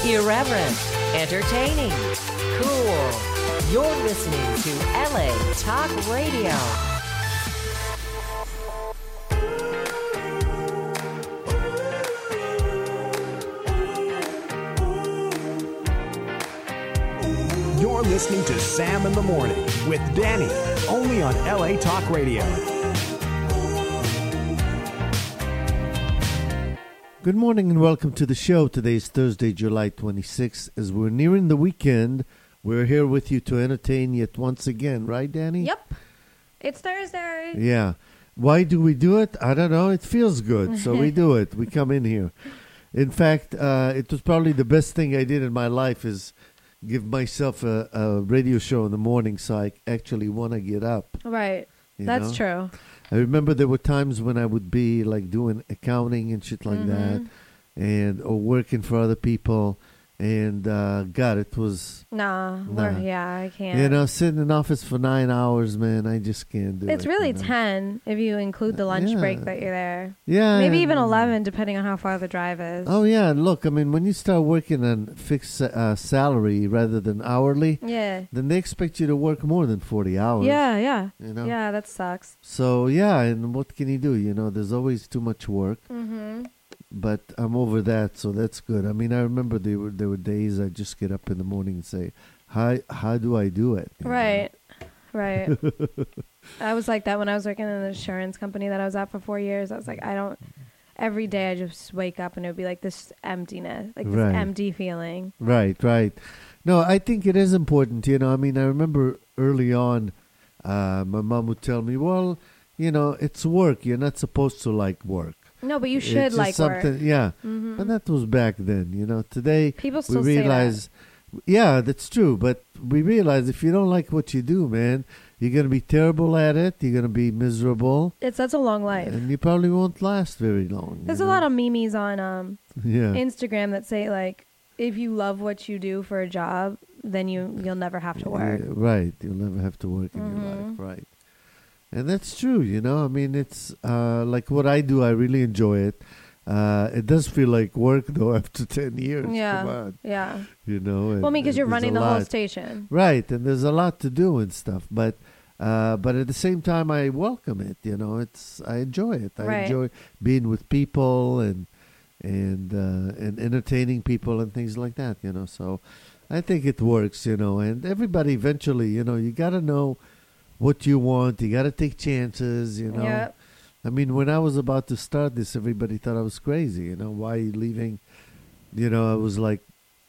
Irreverent, entertaining, cool. You're listening to LA Talk Radio. You're listening to Sam in the Morning with Danny, only on LA Talk Radio. Good morning and welcome to the show. Today is Thursday, July 26th. As we're nearing the weekend, we're here with you to entertain yet once again. Right, Danny? Yep. It's Thursday. Yeah. Why do we do it? I don't know. It feels good, so we do it. We come in here. In fact, it was probably the best thing I did in my life is give myself a radio show in the morning so I actually want to get up. Right. That's true. I remember there were times when I would be like doing accounting and shit like that, and or working for other people, and God, it was I can't. You know, sitting in office for 9 hours, man, I just can't do it. It's really you know? 10 if you include the lunch break that you're there. Yeah, maybe even 11 depending on how far the drive is. Oh yeah, look, I mean, when you start working on fixed salary rather than hourly, then they expect you to work more than 40 hours. Yeah. You know? Yeah, that sucks. So yeah, and what can you do? You know, there's always too much work. But I'm over that, so that's good. I mean, I remember there were days I just get up in the morning and say, how do I do it? Right. I was like that when I was working in an insurance company that I was at for 4 years. I was like, every day I just wake up and it would be like this emptiness, like this empty feeling. Right. No, I think it is important, you know. I mean, I remember early on, my mom would tell me, well, you know, it's work. You're not supposed to like work. No, but you should like work. Yeah, but that was back then, you know. Today, people still we realize, say that. Yeah, that's true. But we realize if you don't like what you do, man, you're going to be terrible at it. You're going to be miserable. That's a long life. And you probably won't last very long. There's a lot of memes on Instagram that say, like, if you love what you do for a job, then you'll never have to work. Right. You'll never have to work in your life. Right. And that's true, you know. I mean, it's like what I do, I really enjoy it. It does feel like work, though, after 10 years. Yeah. Come on. Yeah. You know. Well, because you're running the whole station. Right. And there's a lot to do and stuff. But at the same time, I welcome it. You know, I enjoy it. I enjoy being with people and entertaining people and things like that, you know. So I think it works, you know. And everybody eventually, you know, you got to know what you want. You got to take chances, you know. Yep. I mean, when I was about to start this, everybody thought I was crazy, you know. Why are you leaving? You know, I was like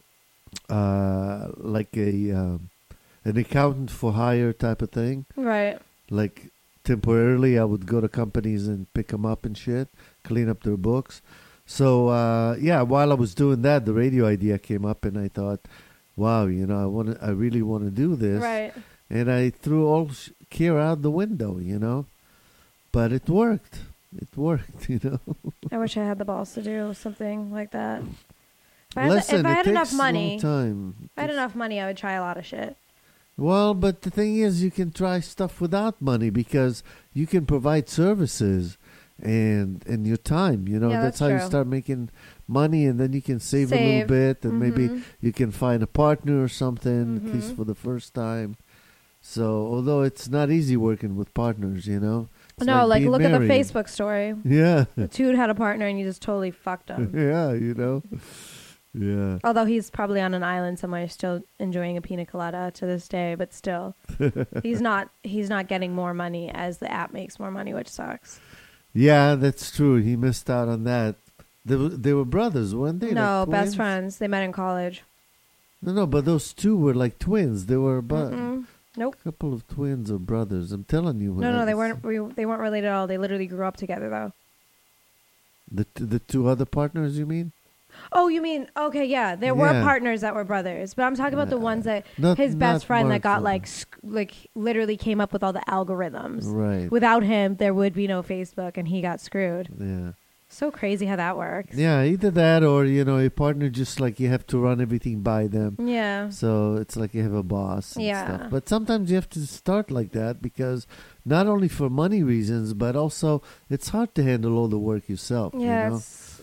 an accountant for hire type of thing. Right. Like temporarily, I would go to companies and pick them up and shit, clean up their books. So, while I was doing that, the radio idea came up and I thought, wow, you know, I really want to do this. Right. And I threw all care out the window, you know. But it worked. It worked, you know. I wish I had the balls to do something like that. If I had enough money, I would try a lot of shit. Well, but the thing is, you can try stuff without money because you can provide services and your time, you know. That's how true. you start making money, and then you can save a little bit, and maybe you can find a partner or something, at least for the first time. So, although it's not easy working with partners, you know. It's like look married. at the Facebook story. Yeah. The dude had a partner and you just totally fucked him. Yeah, you know. Yeah. Although he's probably on an island somewhere still enjoying a pina colada to this day, but still. he's not getting more money as the app makes more money, which sucks. Yeah, that's true. He missed out on that. They were brothers, weren't they? No, like best friends. They met in college. No, but those two were like twins. They were Nope. A couple of twins or brothers. I'm telling you. No, they weren't. They weren't related at all. They literally grew up together, though. The two other partners, you mean? Oh, you mean okay? Yeah, there were partners that were brothers, but I'm talking about the ones that his best friend that got like literally came up with all the algorithms. Right. Without him, there would be no Facebook, and he got screwed. Yeah. So crazy how that works. Yeah, either that or, you know, a partner just like you have to run everything by them. Yeah. So it's like you have a boss and Yeah. stuff. But sometimes you have to start like that because not only for money reasons, but also it's hard to handle all the work yourself. Yeah, you know?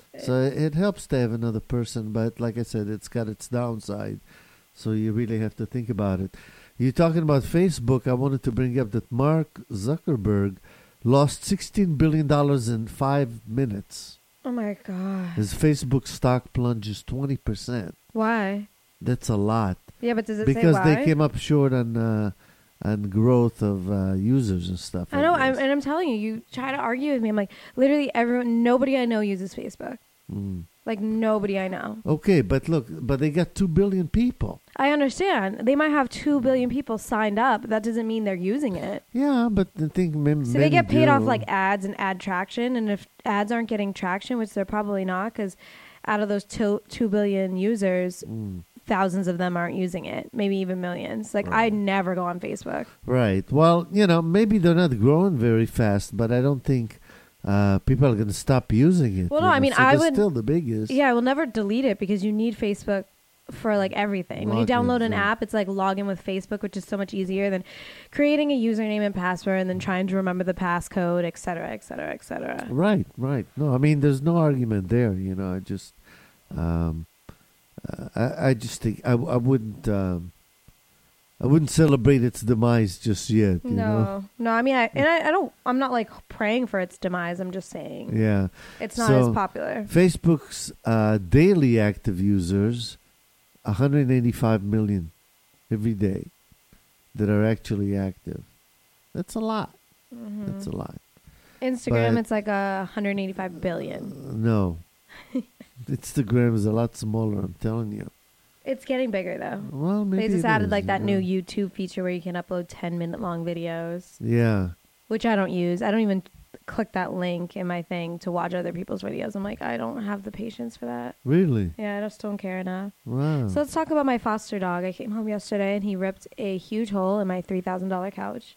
So it helps to have another person, but like I said, it's got its downside. So you really have to think about it. You're talking about Facebook. I wanted to bring up that Mark Zuckerberg lost $16 billion in 5 minutes. Oh my God. His Facebook stock plunges 20%. Why? That's a lot. Yeah, but does it say Because why? they came up short on growth of users and stuff. I know, guess. I'm telling you, you try to argue with me. I'm like, literally nobody I know uses Facebook. Mm. Like, nobody I know. Okay, but look, they got 2 billion people. I understand. They might have 2 billion people signed up, but that doesn't mean they're using it. Yeah, but I think So they get paid off like ads and ad traction, and if ads aren't getting traction, which they're probably not, because out of those 2 billion users, thousands of them aren't using it, maybe even millions. Like, I never go on Facebook. Right. Well, maybe they're not growing very fast, but I don't think people are going to stop using it. Well, no, I mean, I would still the biggest. Yeah, I will never delete it because you need Facebook for like everything. When you download an app, it's like log in with Facebook, which is so much easier than creating a username and password and then trying to remember the passcode, et cetera, et cetera, et cetera. Right. No, I mean, there's no argument there. I just, I just think I wouldn't celebrate its demise just yet. You know? No. I mean, I'm not like praying for its demise. I'm just saying. Yeah. It's not So, as popular. Facebook's daily active users, 185 million every day that are actually active. That's a lot. Mm-hmm. That's a lot. Instagram, But- it's like 185 billion. No. Instagram is a lot smaller, I'm telling you. It's getting bigger though. Well, maybe They just it added is, like that yeah. new YouTube feature where you can upload 10-minute long videos, Yeah. which I don't use. I don't even click that link in my thing to watch other people's videos. I'm like, I don't have the patience for that. Really? Yeah, I just don't care enough. Wow. So let's talk about my foster dog. I came home yesterday and he ripped a huge hole in my $3,000 couch.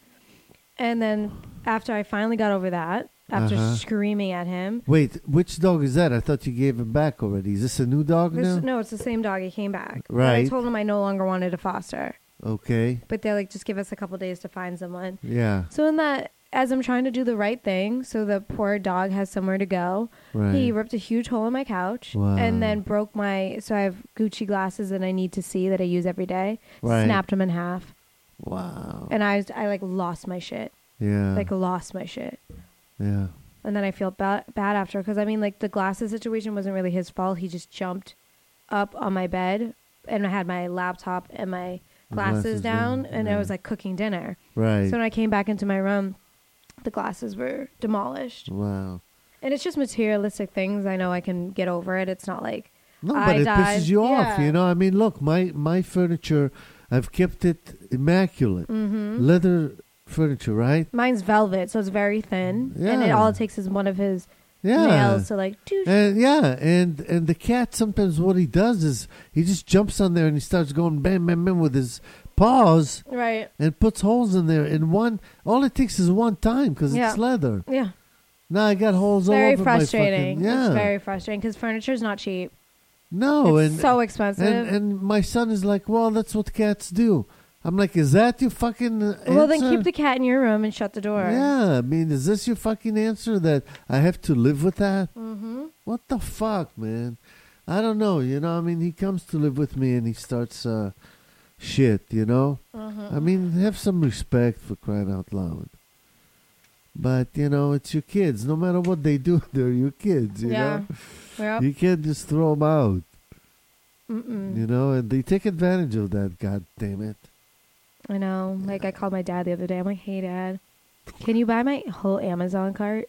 And then after I finally got over that, after screaming at him. Wait, which dog is that? I thought you gave him back already. Is this a new dog now? No, it's the same dog. He came back. But Right. I told him I no longer wanted to foster. Okay. But they're like, just give us a couple days to find someone. Yeah. So in that, as I'm trying to do the right thing, so the poor dog has somewhere to go, Right. he ripped a huge hole in my couch Wow. and then broke so I have Gucci glasses that I need to see that I use every day. Right. Snapped them in half. Wow. And I like lost my shit. Yeah. Like lost my shit. Yeah. And then I feel bad after because I mean like the glasses situation wasn't really his fault. He just jumped up on my bed and I had my laptop and my glasses down and I was like cooking dinner. Right. So when I came back into my room, the glasses were demolished. Wow. And it's just materialistic things. I know I can get over it. It's not like No, I but it died. pisses you off, Yeah. I mean, look, my furniture, I've kept it immaculate. Mm-hmm. Leather furniture, right? Mine's velvet, so it's very thin. And Yeah. all it takes is one of his Yeah. nails to like do. And the cat, sometimes what he does is he just jumps on there and he starts going bam, bam, bam with his paws Right. and puts holes in there. And all it takes is one time because Yeah. it's leather. Yeah. Now I got holes all Very over frustrating. my fucking... It's very frustrating because furniture's not cheap. No, It's and so expensive. And my son is like, well, that's what cats do. I'm like, is that your fucking answer? Well, then keep the cat in your room and shut the door. Yeah, I mean, is this your fucking answer that I have to live with that? Mm-hmm. What the fuck, man? I don't know, I mean, he comes to live with me and he starts shit, Mm-hmm. I mean, have some respect for crying out loud. But, it's your kids. No matter what they do, they're your kids, you know? Yep. You can't just throw them out, Mm-mm. and they take advantage of that, god damn it. I know. Like, I called my dad the other day. I'm like, hey, Dad, can you buy my whole Amazon cart?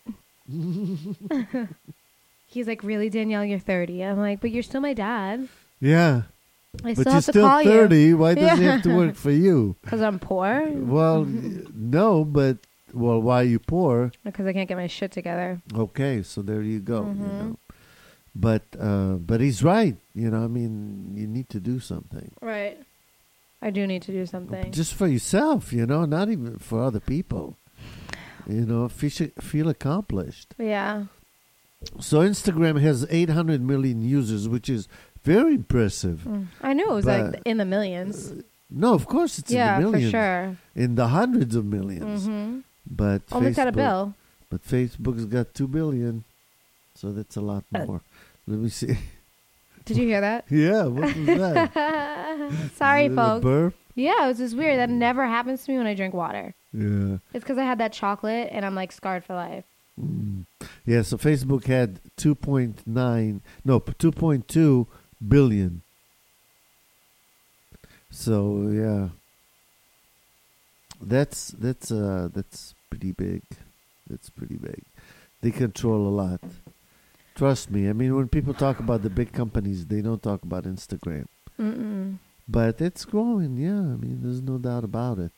He's like, really, Danielle, you're 30. I'm like, but you're still my dad. Yeah. I But still you're have to still call 30. you. Why does he have to work for you? Because I'm poor? Well, no, but, why are you poor? Because I can't get my shit together. Okay, so there you go. Mhm. But he's right. I mean, you need to do something. Right. I do need to do something. Just for yourself, not even for other people. Feel accomplished. Yeah. So Instagram has 800 million users, which is very impressive. I knew it was But- like in the millions. No, of course it's Yeah, in the for millions. sure. In the hundreds of millions. Mm-hmm. But Almost got a bill. But Facebook's got 2 billion. So that's a lot more. Let me see. Did you hear that? Yeah, what was that? Sorry, Is it a folks. burp? Yeah, it was just weird. That never happens to me when I drink water. Yeah. It's because I had that chocolate and I'm like scarred for life. Yeah, so Facebook had 2.2 billion. So yeah, that's pretty big. That's pretty big. They control a lot. Trust me. I mean, when people talk about the big companies, they don't talk about Instagram. Mm-mm. But it's growing. Yeah, I mean, there's no doubt about it.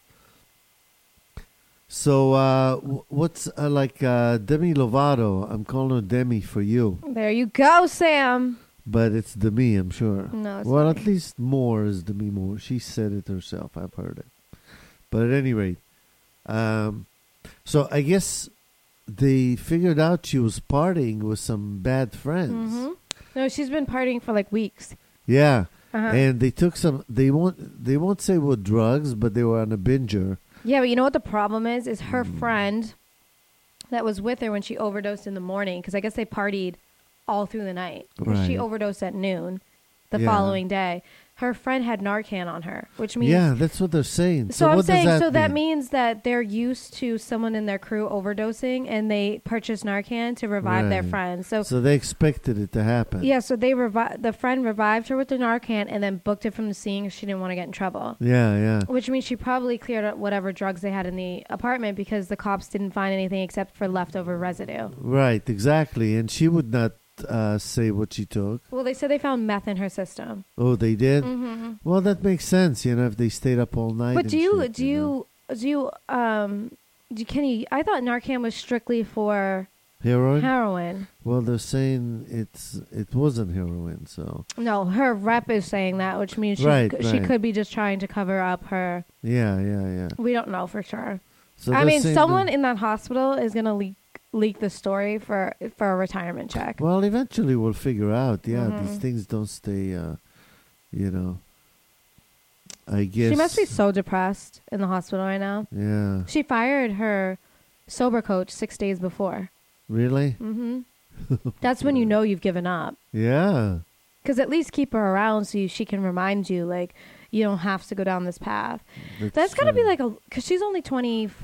So what's like Demi Lovato? I'm calling her Demi for you, There you go, Sam. but it's Demi, I'm sure. No, it's Well, not. at least Moore is Demi Moore. She said it herself. I've heard it. But at any rate, so I guess they figured out she was partying with some bad friends. Mm-hmm. No, she's been partying for like weeks. Yeah, Uh-huh. and they took some. They won't say what drugs, but they were on a binger. Yeah, but you know what the problem is? Is her friend that was with her when she overdosed in the morning, because I guess they partied all through the night. 'Cause She Right. overdosed at noon the Yeah. following day. Her friend had Narcan on her, which means... Yeah, that's what they're saying. So I'm what saying, does so that mean? means that they're used to someone in their crew overdosing, and they purchased Narcan to revive their Right. friend. So they expected it to happen. yeah, so they the friend revived her with the Narcan and then booked it from the scene because she didn't want to get in trouble. Yeah. Which means she probably cleared up whatever drugs they had in the apartment because the cops didn't find anything except for leftover residue. Right, exactly. And she would not say what she took. Well, they said they found meth in her system. Oh, they did? Mm-hmm. Well, that makes sense, if they stayed up all night. But and do you shit, can you? I thought Narcan was strictly for Heroin? heroin. Well, they're saying it wasn't heroin, so. No, her rep is saying that, which means she Right. could be just trying to cover up her. Yeah. We don't know for sure. So I they're mean, saying someone that- in that hospital is gonna leak the story for a retirement check. Well, eventually we'll figure out. Yeah, Mhm. these things don't stay, I guess. She must be so depressed in the hospital right now. Yeah. She fired her sober coach 6 days before. Really? Hmm That's when you know you've given up. Yeah. Because at least keep her around so she can remind you, like, you don't have to go down this path. That's got to be true. like because she's only 25.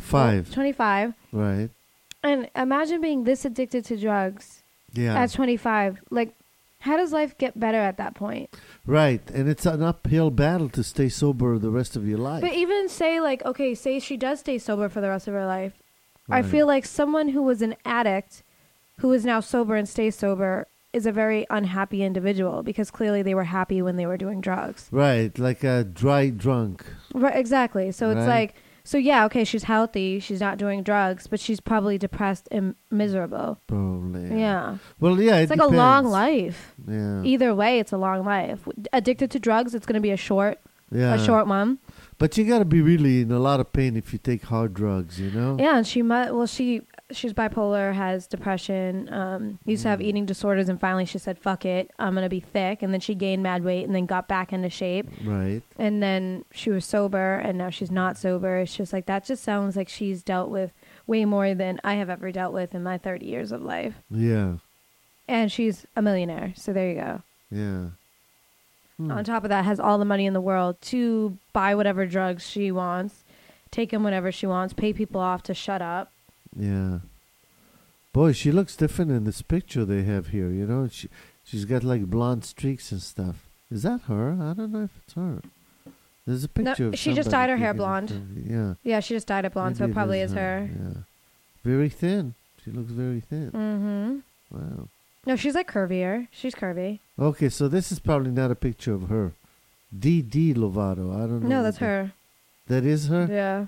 Right. And imagine being this addicted to drugs Yeah. at 25. Like, how does life get better at that point? Right. And it's an uphill battle to stay sober the rest of your life. But even say, like, okay, say she does stay sober for the rest of her life. I Right. feel like someone who was an addict who is now sober and stays sober is a very unhappy individual because clearly they were happy when they were doing drugs. Right. Like a dry drunk. Right, exactly. So it's Right. like, so yeah, okay, she's healthy, she's not doing drugs, but she's probably depressed and miserable. Probably. Yeah. Well, yeah. It's like a long depends. life. Yeah. Either way, it's a long life. Addicted to drugs, it's going to be a short one. But you got to be really in a lot of pain if you take hard drugs, Yeah, and she's bipolar, has depression, used to have eating disorders, and finally she said, fuck it, I'm going to be thick. And then she gained mad weight and then got back into shape. Right. And then she was sober, and now she's not sober. It's just like, that just sounds like she's dealt with way more than I have ever dealt with in my 30 years of life. Yeah. And she's a millionaire, so there you go. Yeah. On top of that, has all the money in the world to buy whatever drugs she wants, take them whenever she wants, pay people off to shut up. Yeah. Boy, she looks different in this picture they have here, She's got like blonde streaks and stuff. Is that her? I don't know if it's her. There's a picture of she just somebody dyed her hair taking blonde. it. Yeah. Yeah, she just dyed it blonde, so Maybe it probably is her. Yeah. Very thin. She looks very thin. Mm-hmm. Wow. No, she's like curvier. She's curvy. Okay, so this is probably not a picture of her. D.D. Lovato. I don't know. No, that's her. That is her? Yeah.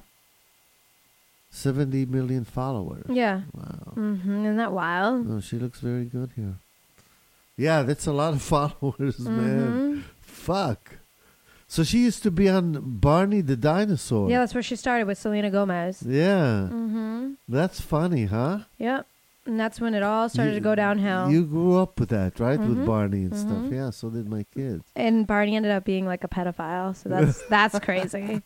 70 million followers. Yeah. Wow. Mm-hmm. Isn't that wild? No, she looks very good here. Yeah, that's a lot of followers, man. Fuck. So she used to be on Barney the Dinosaur. Yeah, that's where she started with Selena Gomez. Yeah. Mm-hmm. That's funny, huh? Yep. And that's when it all started to go downhill. You grew up with that, right? With Mhm. Barney and stuff. Mhm. Yeah, so did my kids. And Barney ended up being like a pedophile, so that's crazy.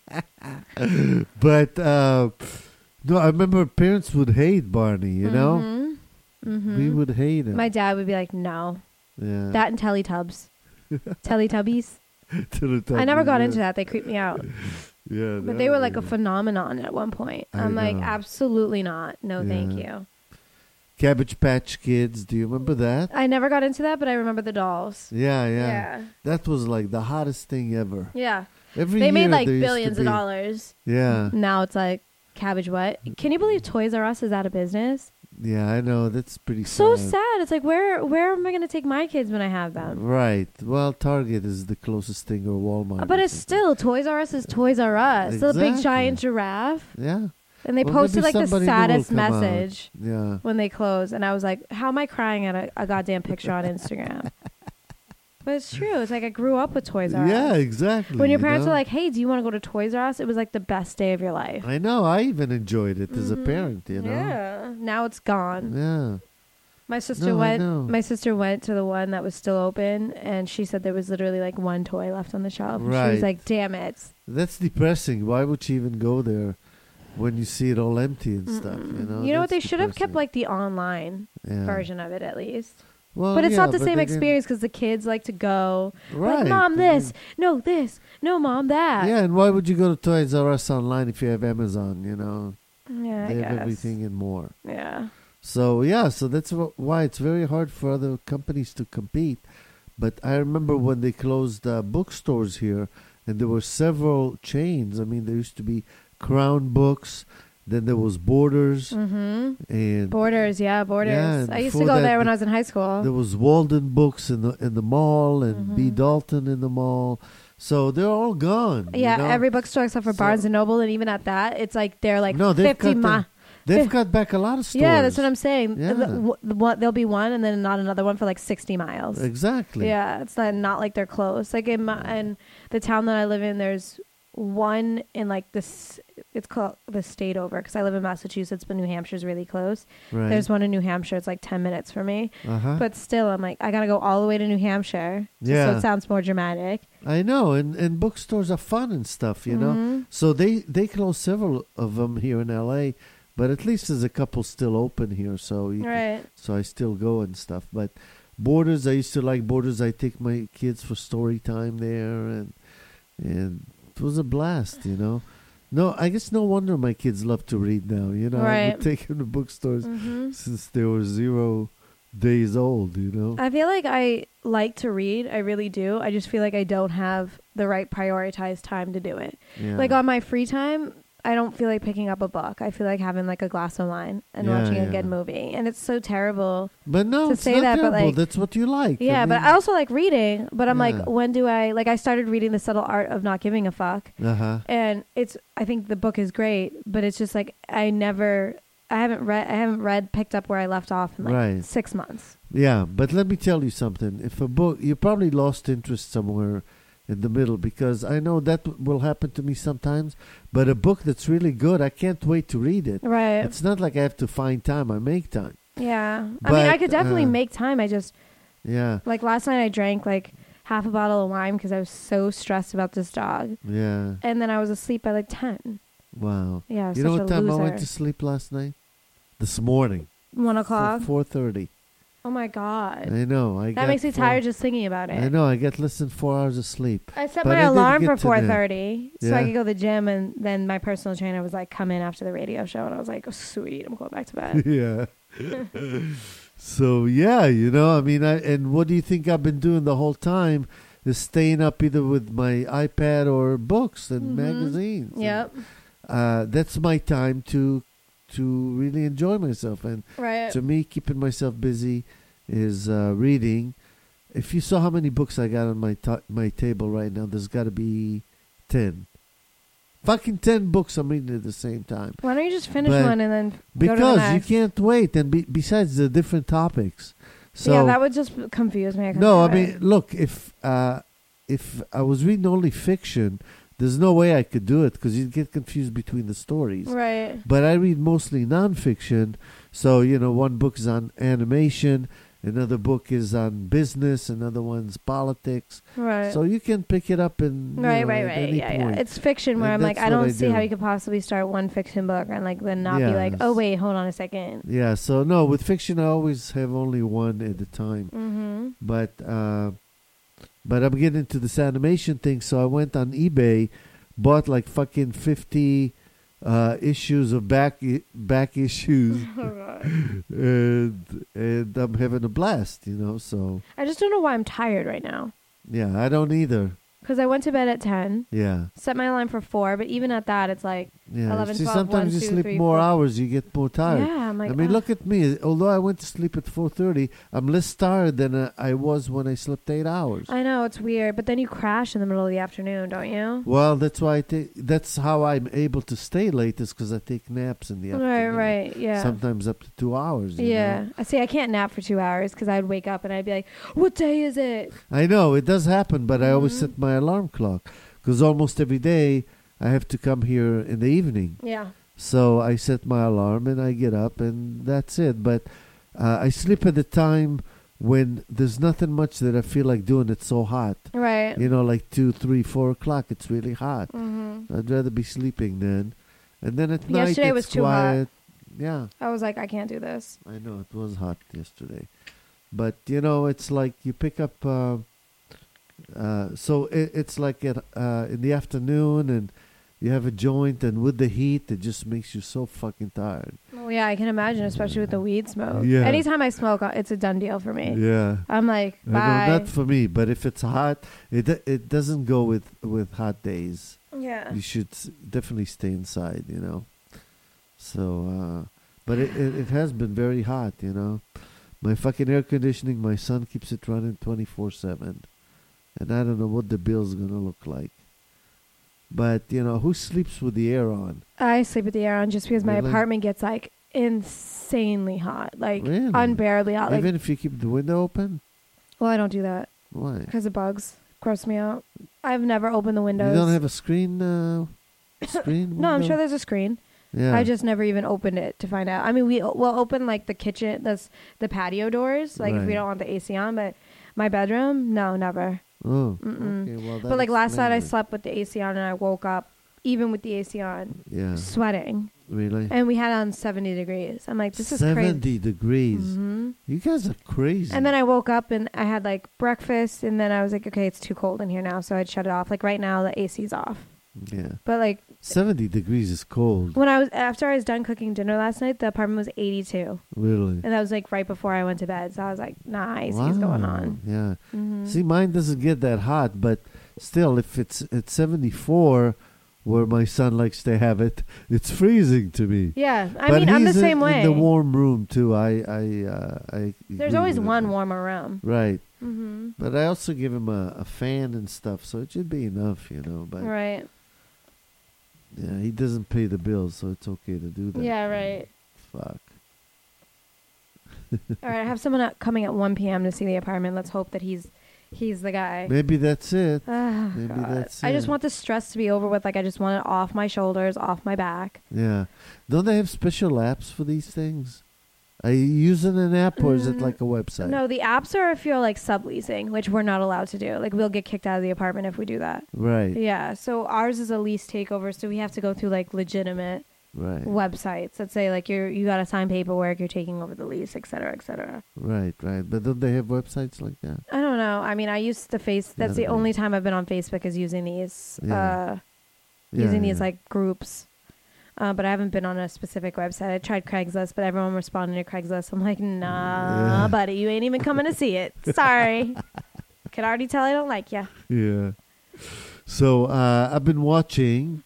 But, no, I remember parents would hate Barney, you know? We would hate it. My dad would be like, no. Yeah. That and Teletubs. Teletubbies. Teletubbies, I never got yeah. into that. They creeped me out. Yeah. But they were like a phenomenon at one point. I I'm like, know. absolutely not. No, thank Yeah. you. Cabbage Patch Kids. Do you remember that? I never got into that, but I remember the dolls. Yeah. Yeah. That was like the hottest thing ever. Yeah. Every They year made like there used to billions of be- dollars. Yeah. Now it's like cabbage what? Can you believe Toys R Us is out of business? Yeah, I know. That's pretty So sad. sad. It's like where am I going to take my kids when I have them? Right. Well, Target is the closest thing, or Walmart. But or it's something. still Toys R Us is Toys R Us. Still a big Exactly. giant giraffe. Yeah. And they Well, posted maybe like the somebody new will saddest come out. message Yeah. when they closed, and I was like, "How am I crying at a goddamn picture on Instagram?" But it's true. It's like I grew up with Toys R Us. Yeah, exactly. When your you parents know? are like, "Hey, do you want to go to Toys R Us?" It was like the best day of your life. I know. I even enjoyed it as a parent. You know. Yeah. Now it's gone. Yeah. My sister No, I went. know. My sister went to the one that was still open, and she said there was literally like one toy left on the shelf. And she Right. was like, "Damn it!" That's depressing. Why would you even go there when you see it all empty and stuff? You know what? They That's should have kept depressing. like the online Yeah. version of it at least. Well, But it's yeah, not the but same they didn't- experience because the kids like to go. Right. Like, Mom, they this. No, this. No, Mom, that. Yeah, and why would you go to Toys R Us online if you have Amazon? You know, Yeah, I they have guess. everything and more. Yeah. So yeah, so that's why it's very hard for other companies to compete. But I remember when they closed bookstores here, and there were several chains. I mean, there used to be Crown Books, then there was Borders, and Borders, yeah, Borders. Yeah, and I used to before go that, there when I was in high school. there was Walden Books in the mall, and Mm-hmm. B. Dalton in the mall. So they're all gone. you Yeah, know? every bookstore except for So- Barnes and Noble, and even at that, it's like they're like No, they've 50 cut They've cut back a lot of stores. Yeah, that's what I'm saying. Yeah. There'll be one, and then not another one for like 60 miles. Exactly. Yeah, it's not like they're close. Like in the town that I live in, there's one in like this. It's called the state over because I live in Massachusetts, but New Hampshire's really close. Right. There's one in New Hampshire. It's like 10 minutes for me, Uh-huh. but still, I'm like I gotta go all the way to New Hampshire. Just so Yeah. it sounds more dramatic. I know, and bookstores are fun and stuff, you Mm-hmm. know. So they closed several of them here in L.A., but at least there's a couple still open here. So Right. so I still go and stuff. But Borders, I used to like Borders. I take my kids for story time there, and it was a blast, you know. No, I guess no wonder my kids love to read now. You know, I Right. would take them to bookstores Mm-hmm. since they were 0 days old. You know. I feel like I like to read. I really do. I just feel like I don't have the right prioritized time to do it. Yeah. Like on my free time, I don't feel like picking up a book. I feel like having like a glass of wine and Yeah, watching a yeah. good movie. And it's so terrible. But no, to it's say not that, but, terrible. like- That's what you like. Yeah, but I also like reading. But I'm Yeah. like, when do I started reading The Subtle Art of Not Giving a Fuck. Uh-huh. And I think the book is great, but it's just like I haven't read picked up where I left off in like Right. 6 months. Yeah, but let me tell you something. If a book, you probably lost interest somewhere in the middle, because I know that will happen to me sometimes. But a book that's really good, I can't wait to read it. Right. It's not like I have to find time. I make time. Yeah. I mean, I But, could definitely make time. I just Yeah, like last night I drank like half a bottle of wine because I was so stressed about this dog. yeah. And then I was asleep by like 10. Wow. Yeah, I was You know such what a time loser. I went to sleep last night? This morning. 1 o'clock. 4:30. Oh my God. I know. That makes me tired just thinking about it. I know. I get less than 4 hours of sleep. I set But my I didn't alarm get for to 4:30 so I Yeah. could go to the gym, and then my personal trainer was like, "Come in after the radio show," and I was like, "Oh, sweet, I'm going back to bed." Yeah. So yeah, you know, I mean, and what do you think I've been doing the whole time? Is staying up either with my iPad or books and magazines. And, Yep. that's my time to really enjoy myself, and Right. to me, keeping myself busy is reading. If you saw how many books I got on my table right now, there's got to be 10. Fucking 10 books I'm reading at the same time. Why don't you just finish But one and then go to the Because you next? can't wait, and besides the different topics. So yeah, that would just confuse me. no, I mean, look, if I was reading only fiction, there's no way I could do it because you'd get confused between the stories. right. But I read mostly nonfiction, so you know, one book is on animation, Another book is on business. Another one's politics. Right. So you can pick it up and Right. at any Yeah. point. It's fiction where And I'm like, that's I what don't I see do. how you could possibly start one fiction book and like then not be Yeah. like, oh wait, hold on a second. Yeah. So no, with fiction, I always have only one at a time. Mm-hmm. But I'm getting into this animation thing, so I went on eBay, bought like fucking 50 issues of back issues, and I'm having a blast, So I just don't know why I'm tired right now. yeah, I don't either. Because I went to bed at 10, Yeah, set my alarm for 4, but even at that, it's like, yeah. 11, See, 12, sometimes 1, you 2, sleep 3, more 4. hours, you get more tired. yeah, I'm like, I mean, ugh. look at me. Although I went to sleep at 4:30, I'm less tired than I was when I slept 8 hours. I know, it's weird, but then you crash in the middle of the afternoon, don't you? Well, that's why that's how I'm able to stay late, is because I take naps in the afternoon. Right, yeah. Sometimes up to 2 hours. you Yeah. know? I see, I can't nap for 2 hours because I'd wake up and I'd be like, what day is it? I know it does happen, but I always Mhm. set my alarm clock because almost every day I have to come here in the evening. Yeah. So I set my alarm and I get up and that's it. But I sleep at the time when there's nothing much that I feel like doing. It's so hot. Right. Like 2, 3, 4 o'clock. It's really hot. Mm-hmm. I'd rather be sleeping then. And then at night Yesterday it's was too hot. quiet. Yeah, I was like, I can't do this. I know it was hot yesterday. But, it's like you pick up... so it's like in the afternoon and you have a joint, and with the heat, it just makes you so fucking tired. Well, yeah, I can imagine, especially with the weed smoke. Yeah. Anytime I smoke, it's a done deal for me. Yeah. I'm like, I bye. know, not for me, but if it's hot, it doesn't go with hot days. Yeah. You should definitely stay inside, So, but it has been very hot, My fucking air conditioning, my son keeps it running 24/7. And I don't know what the bill's going to look like. But, who sleeps with the air on? I sleep with the air on just because my Really? apartment gets like insanely hot, like Really? unbearably hot. Like, Even if you keep the window open? well, I don't do that Why? because of bugs. Gross me out. I've never opened the windows. You don't have a screen? Screen? No, I'm window? sure there's a screen. Yeah. I just never even opened it to find out. I mean, we'll open like the kitchen, the patio doors, like if we Right. don't want the AC on. But my bedroom, no, never. Oh, Mm-mm. okay. Well, But like last night, I explains it. slept with the AC on, and I woke up even with the AC on, Yeah. sweating, Really? and we had it on 70 degrees. I'm like, this is 70 crazy. degrees. hmm You guys are crazy. And then I woke up and I had like breakfast, and then I was like, okay, it's too cold in here now, so I'd shut it off. Like right now, the AC's off. Yeah. But like 70 degrees is cold. after I was done cooking dinner last night, the apartment was 82, Really. and that was like right before I went to bed. So I was like, nah, AC's going on. Yeah. hmm See, mine doesn't get that hot, but still, if it's at 74, where my son likes to have it, it's freezing to me. Yeah, I But mean, I'm the he's same in way. the warm room too. I There's agree always with one it. warmer room. Right. hmm But I also give him a fan and stuff, so it should be enough, But Right. yeah, he doesn't pay the bills, so it's okay to do that. Yeah, right. Fuck. All right, I have someone coming at 1 p.m. to see the apartment. Let's hope that he's the guy. Maybe that's it. Oh, Maybe God. that's I just it. want the stress to be over with. Like, I just want it off my shoulders, off my back. Yeah. Don't they have special apps for these things? Are you using an app or is it like a website? No, the apps are if you're like subleasing, which we're not allowed to do. Like, we'll get kicked out of the apartment if we do that. Right. Yeah, so ours is a lease takeover, so we have to go through like legitimate Right. websites that say like you got to sign paperwork, you're taking over the lease, et cetera, et cetera. Right. But don't they have websites like that? I don't know. I mean, I used the that's the Yeah. only time I've been on Facebook is using these Yeah. using Yeah, these yeah. like groups. But I haven't been on a specific website. I tried Craigslist, but everyone responded to Craigslist. I'm like, nah, Yeah. buddy, you ain't even coming to see it. Sorry. Can already tell I don't like you. Yeah. So I've been watching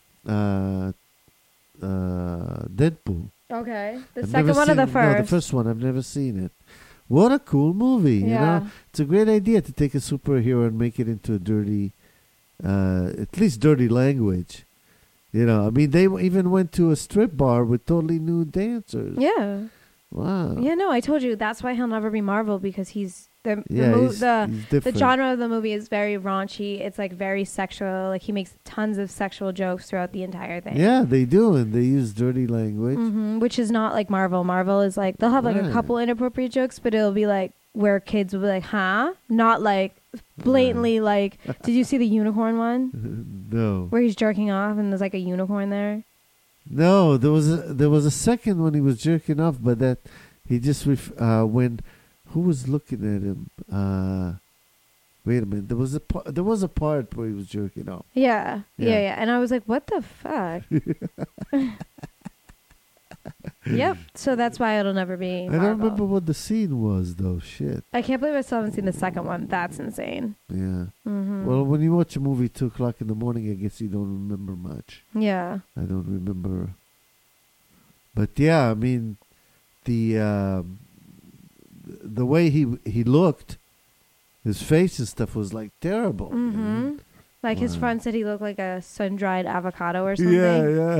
Deadpool. Okay. The I've second never one or the seen- first? No, the first one. I've never seen it. What a cool movie! You Yeah. know, it's a great idea to take a superhero and make it into a dirty, at least dirty language. I mean, they even went to a strip bar with totally nude dancers. Yeah. Wow. Yeah, no, I told you that's why he'll never be Marvel because he's he's the different. genre of the movie is very raunchy. It's like very sexual. Like he makes tons of sexual jokes throughout the entire thing. Yeah, they do, and they use dirty language. Which is not like Marvel. Marvel is like they'll have like a couple inappropriate jokes, but it'll be like where kids will be like, "Huh?" Not like blatantly like. Did you see the unicorn one? No. Where he's jerking off and there's like a unicorn there. No, there was a second when he was jerking off, but that he just when who was looking at him? Wait a minute, there was a part where he was jerking off. Yeah, and I was like, what the fuck? Yep. So that's why it'll never be Marvel. I don't remember what the scene was though. Shit. I can't believe I still haven't seen the second one. That's insane. Yeah. Well, when you watch a movie 2:00 in the morning, I guess you don't remember much. Yeah. I don't remember. But yeah, I mean, the way he looked, his face and stuff was like terrible. You know? Like his friend said he looked like a sun-dried avocado or something. Yeah.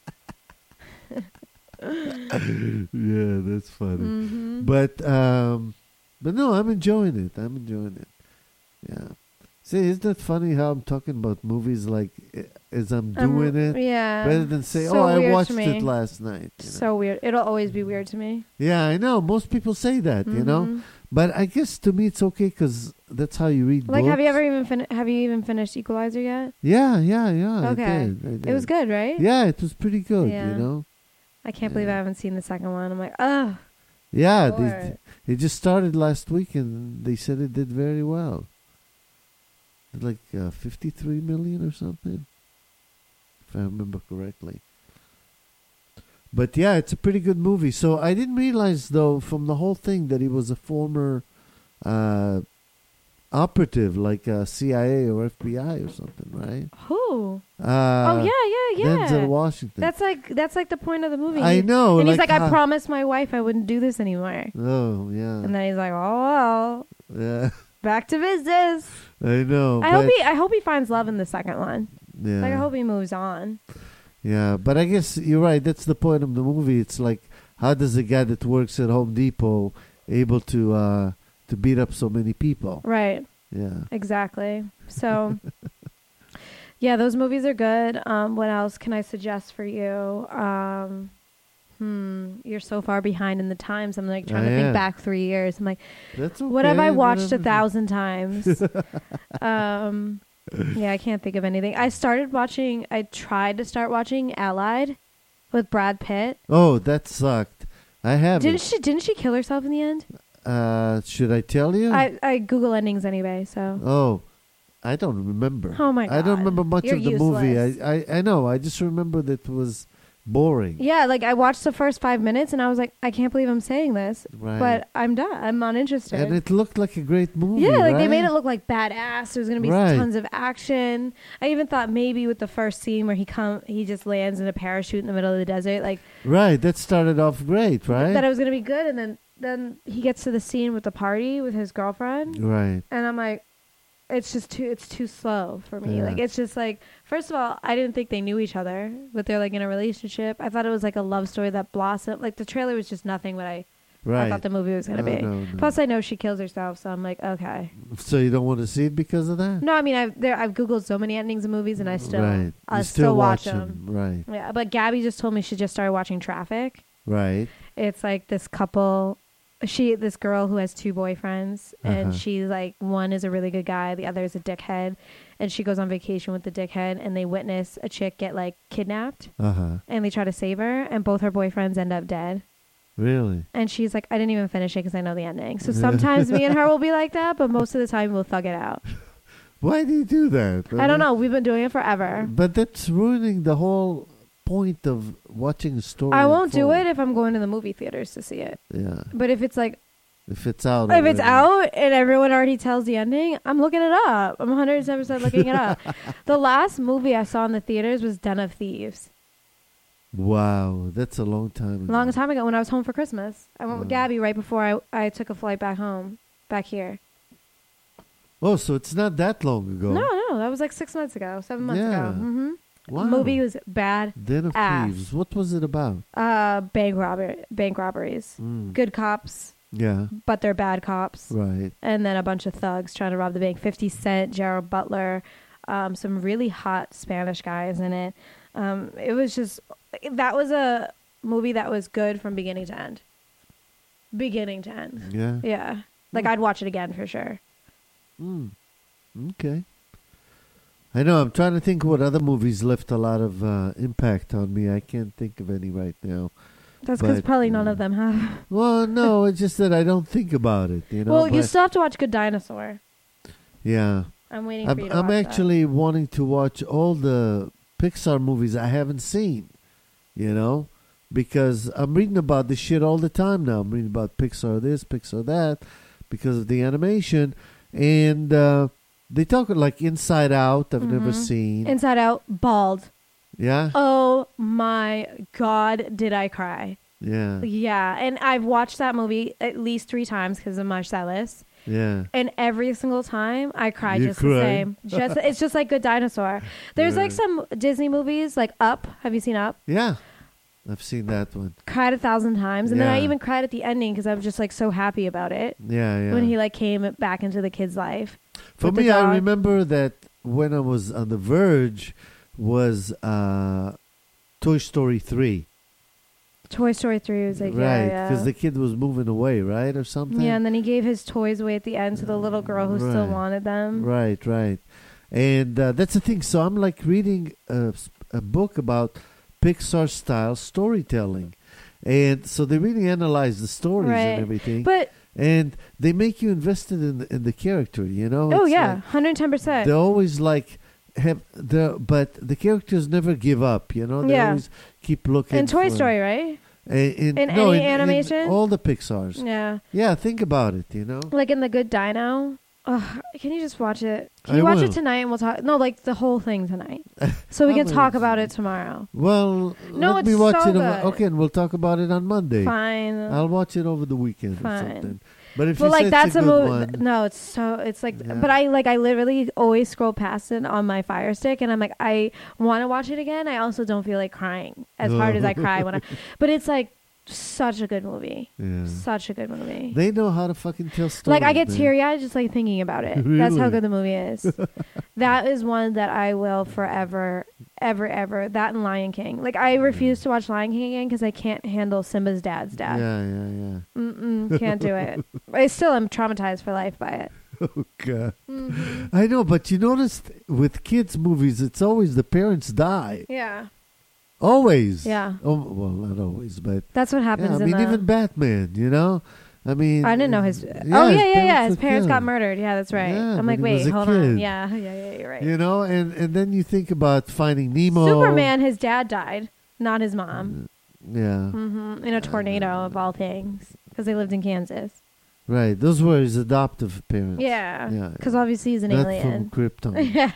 Yeah, that's funny. But no, I'm enjoying it. Yeah. See, isn't that funny how I'm talking about movies like as I'm doing it? Yeah. Rather than say, so I watched to it last night. So weird. It'll always be weird to me. Yeah, I know. Most people say that, you know. But I guess to me it's okay because that's how you read like, books. have you ever even finished Equalizer yet? Yeah. Okay. I did. It was good, right? Yeah, it was pretty good, Yeah. you know. I can't believe I haven't seen the second one. I'm like, oh. Yeah, it just started last week and they said it did very well. Like 53 million or something, if I remember correctly. But yeah, it's a pretty good movie. So I didn't realize, though, from the whole thing that he was a former operative, like CIA or FBI or something, right? Who? Yeah. Denzel Washington. That's like the point of the movie. I know. And he's like, I promised my wife I wouldn't do this anymore. Oh, yeah. And then he's like, oh, well, Yeah. back to business. I know. I hope he finds love in the second one. Yeah. Like, I hope he moves on. Yeah, but I guess you're right. That's the point of the movie. It's like, how does a guy that works at Home Depot able to beat up so many people? Right. Yeah. Exactly. So, yeah, those movies are good. What else can I suggest for you? You're so far behind in the times. I'm like trying to think back 3 years. I'm like, that's okay. What have I watched 1,000 times? Yeah, I can't think of anything. I tried to start watching Allied with Brad Pitt. Oh, that sucked. I haven't. Didn't she kill herself in the end? Should I tell you? I Google endings anyway, so. Oh, I don't remember. Oh my God. I don't remember much You're of the useless. movie. I know. I just remember that it was boring. Yeah, like I watched the first 5 minutes and I was like, I can't believe I'm saying this. Right. But I'm done. I'm uninterested. And it looked like a great movie. Yeah, like they right? made it look like badass. There's gonna be tons of action. I even thought maybe with the first scene where he just lands in a parachute in the middle of the desert, like right. That started off great, right? that it was gonna be good, and then he gets to the scene with the party with his girlfriend, right? and I'm like, it's too slow for me. Yeah. Like it's just like, first of all, I didn't think they knew each other, but they're like in a relationship. I thought it was like a love story that blossomed. Like the trailer was just nothing what I thought the movie was gonna be. No. Plus, I know she kills herself, so I'm like, okay. So you don't want to see it because of that? No, I mean I've googled so many endings of movies, and I still right. I You still watch them. Right. Yeah, but Gabby just told me she just started watching Traffic. Right. It's like this couple. This girl who has two boyfriends, and she's like, one is a really good guy, the other is a dickhead, and she goes on vacation with the dickhead, and they witness a chick get like kidnapped, and they try to save her, and both her boyfriends end up dead. Really? And she's like, I didn't even finish it because I know the ending. So sometimes me and her will be like that, but most of the time we'll thug it out. Why do you do that? I don't know. We've been doing it forever. But that's ruining the whole point of watching a story. I won't do it if I'm going to the movie theaters to see it. Yeah. But if it's like, if it's out and everyone already tells the ending, I'm looking it up. I'm 107% looking it up. The last movie I saw in the theaters was Den of Thieves. Wow, that's a long time ago. Long time ago when I was home for Christmas. I went with Gabby right before I took a flight back home, back here. Oh, so it's not that long ago. No, that was like 6 months ago, 7 months ago. Mm-hmm. Wow. The movie was bad. Den of Thieves. What was it about? Bank robberies. Good cops. Yeah. but they're bad cops. Right. And then a bunch of thugs trying to rob the bank. 50 Cent, Gerald Butler, some really hot Spanish guys in it. It was just, that was a movie that was good from beginning to end. Beginning to end. Yeah. Yeah. Like, I'd watch it again for sure. Okay. I know. I'm trying to think what other movies left a lot of impact on me. I can't think of any right now. That's because But, probably none of them have. Well, no, it's just that I don't think about it. You know. Well, you but- still have to watch Good Dinosaur. Yeah. I'm waiting for you to I'm watch actually wanting to watch all the Pixar movies I haven't seen. You know, because I'm reading about this shit all the time now. I'm reading about Pixar this, Pixar that, because of the animation, and they talk like Inside Out. I've never seen. that. Inside Out, bald. Yeah. Oh my God, did I cry? Yeah. Yeah, and I've watched that movie at least 3 times because of Marcellus. Yeah. And every single time I cry You just cry? the same. It's just like Good Dinosaur. There's like some Disney movies like Up. Have you seen Up? Yeah. I've seen that one. Cried 1,000 times, and then I Yeah. even cried at the ending because I was just like so happy about it Yeah, yeah. when he like came back into the kid's life. For with the me, I dog. remember that when I was on the verge was Toy Story 3. Toy Story 3 was like Right, yeah, because the kid was moving away, right, or something? yeah, and then he gave his toys away at the end to the little girl who still Right. wanted them. Right, right. And that's the thing. So I'm like reading a book about Pixar-style storytelling. And so they really analyze the stories Right. and everything. But And they make you invested in the character, you know? oh It's yeah, like 110%. they always like but the characters never give up, you know? They Yeah. always keep looking. In Toy for- Story, right? In any animation? all the Pixars. Yeah. Yeah, think about it, you know? Like in The Good Dino. Ugh, can you just watch it? Can I you watch will. it tonight and we'll talk? No, like the whole thing tonight. So we I can talk will. about it tomorrow. Well, No, let me it's watch so it. good. Okay, and we'll talk about it on Monday. Fine. I'll watch it over the weekend Fine. or something. But if But you like say that's it's a a good movie. one, No, it's like. Yeah. But I literally always scroll past it on my Fire Stick, and I'm like, I want to watch it again. I also don't feel like crying as hard as I cry when I. But it's like such a good movie. yeah. Such a good movie. They know how to fucking tell stories. Like I get man. teary eyed just like thinking about it. That's how Really? good the movie is. That is one that I will forever, ever. That and Lion King. Like I refuse to watch Lion King again because I can't handle Simba's dad's death. Yeah. Can't do it. I still am traumatized for life by it. Oh God. Mm-hmm. I know, but you noticed with kids' movies, it's always the parents die. Yeah, Always. Yeah. Oh well, not always, but that's what yeah, happens. I in mean, the, even Batman. You know, I mean, I didn't know his. yeah, oh yeah. His were parents got killed. murdered. Yeah, that's right. Yeah, I'm when like, he was wait, a hold on. kid. Yeah, you're right. You know, and then you think about Finding Nemo. Superman, his dad died, not his mom. Yeah. In a tornado of all things, because they lived in Kansas. Right. Those were his adoptive parents. Yeah, Yeah. because obviously he's an Not alien. from Krypton. Yeah.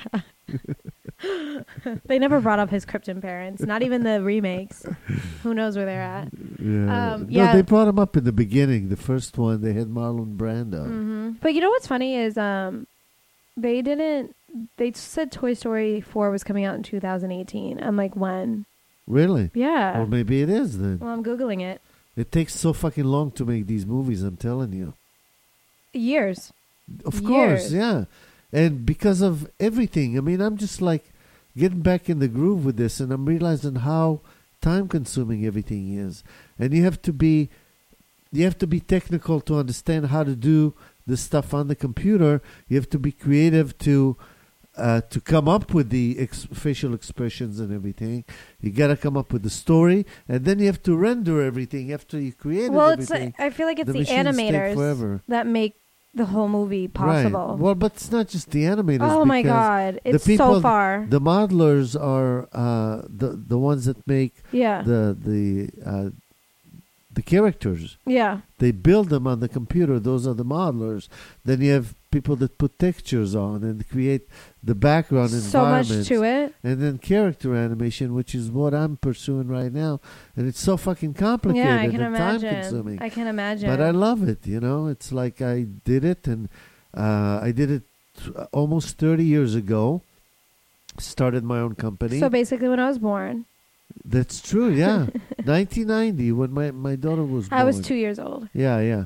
They never brought up his Krypton parents, not even the remakes. Who knows where they're at? Yeah. yeah. No, they brought him up in the beginning. The first one, they had Marlon Brando. But you know what's funny is they didn't. They said Toy Story 4 was coming out in 2018. I'm like, when? Really? Yeah. Or maybe it is then. Well, I'm Googling it. It takes so fucking long to make these movies, I'm telling you. Years. Of course, Years. yeah. And because of everything. I mean, I'm just like getting back in the groove with this, and I'm realizing how time-consuming everything is. And you have to be technical to understand how to do this stuff on the computer. You have to be creative to come up with the facial expressions and everything. You got to come up with the story, and then you have to render everything after you create Well, it's everything. like, I feel like it's the machines take animators forever. that make the whole movie possible. Right. Well, but it's not just the animators. Oh my because God, the it's people, so far. The modelers are the ones that make Yeah. the characters. Yeah. They build them on the computer. Those are the modelers. Then you have people that put textures on and create the background So much environments. to it. And then character animation, which is what I'm pursuing right now. And it's so fucking complicated Yeah, I can and imagine. time-consuming. I can imagine. But I love it, you know. It's like I did it, and I did it almost 30 years ago. Started my own company. So basically, when I was born, That's true, yeah. 1990, when my daughter was born. I was 2 years old. Yeah.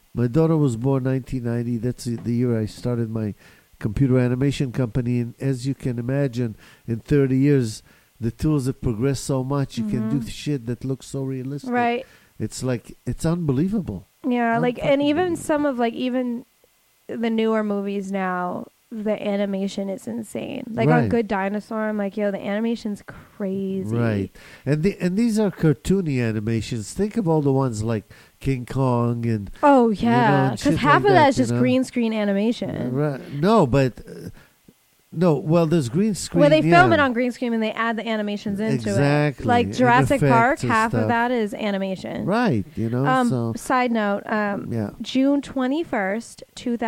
My daughter was born 1990. That's the year I started my computer animation company. And as you can imagine, in 30 years, the tools have progressed so much. You can do shit that looks so realistic. Right. It's like, it's unbelievable. Yeah, like, and even Unfucking some of, like, even the newer movies now, the animation is insane. Like, on Right. Good Dinosaur, I'm like, yo, the animation's crazy. Right. And these are cartoony animations. Think of all the ones like King Kong and... Oh, and yeah. Because shit half like of that is you just know? green screen animation. Right. No, but... no, well, there's green screen. Where they film yeah. it on green screen and they add the animations into Exactly. it. Like And Jurassic Park, effects and half of stuff. that is animation. Right, you know, so... Side note, Yeah. June 21st,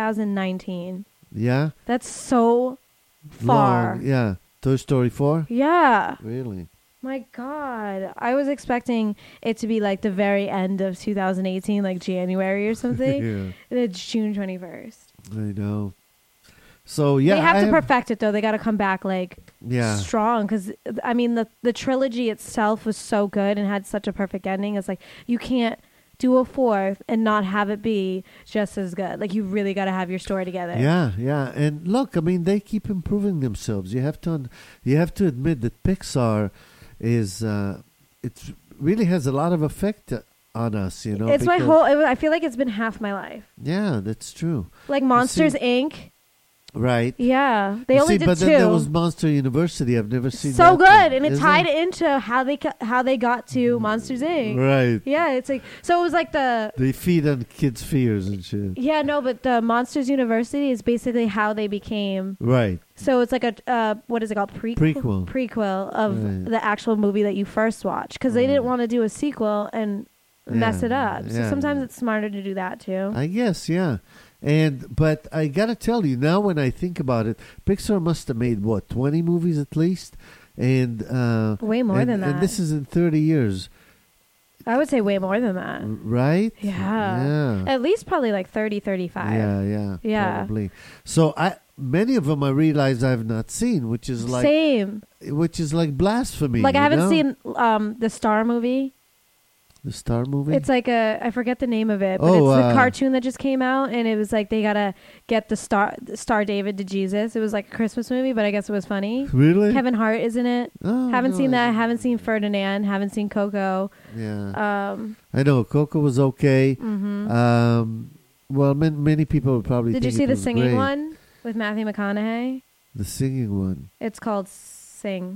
2019. Yeah? That's so far. Long. Yeah. Toy Story 4? Yeah. Really? My God. I was expecting it to be like the very end of 2018, like January or something. Yeah. And it's June 21st. I know. So, yeah. They have I to perfect it, though. They got to come back like Yeah. strong. Because, I mean, the trilogy itself was so good and had such a perfect ending. It's like you can't do a fourth and not have it be just as good. Like, you really got to have your story together. Yeah, yeah. And look, I mean, they keep improving themselves. You have to admit that Pixar is it really has a lot of effect on us, you know. It's my because- whole. I feel like it's been half my life. Yeah, that's true. Like Monsters Inc. Right. Yeah, they You only see, did but two. then there was Monster University. I've never seen So that good, one. and it Is tied into how they got to Monsters Inc. Right. Yeah, it's like so. It was like the They feed on kids' fears and shit. yeah no, but the Monsters University is basically how they became. Right. So it's like a what is it called prequel of Right. the actual movie that you first watched because they didn't want to do a sequel and mess Yeah, it up. So yeah. sometimes it's smarter to do that too. I guess, yeah. But I gotta tell you now, when I think about it, Pixar must have made what 20 movies at least, and Way more than that. And this is in 30 years, I would say way more than that. right? Yeah. Yeah. At least probably like 30, 35. Yeah. Probably. So many of them I realize I've not seen, which is like blasphemy. Like I you haven't know? seen the Star movie. The Star movie. It's like I forget the name of it, but Oh, it's the cartoon that just came out, and it was like they gotta get the Star David to Jesus. It was like a Christmas movie, but I guess it was funny. Really? Kevin Hart is in it. Oh, Haven't no, seen that. I- Haven't seen Ferdinand. Haven't seen Coco. Yeah. I know Coco was okay. Well, many people would probably. Did you think see it the was singing great. one with Matthew McConaughey? The singing one. It's called Sing.